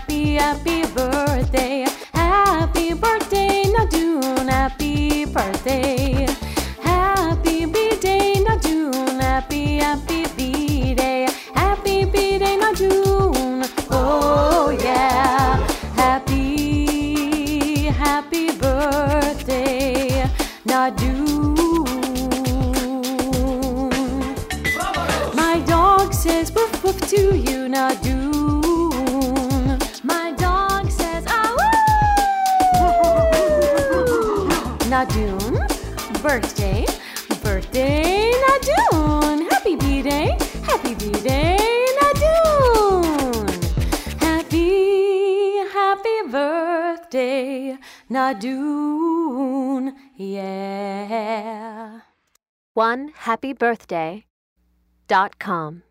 happy, happy birthday. Happy birthday, Nadune, happy birthday. Happy B-Day, Nadune, happy, happy B-Day. Happy B-Day, Nadune, oh yeah. Happy, happy birthday, Nadune. My dog says woof woof to you, Nadune. My dog says ah woo. Nadune, birthday, birthday, Nadune. Happy B-Day, happy B-Day, Nadune. Happy, happy birthday, Nadune, yeah. OneHappyBirthday.com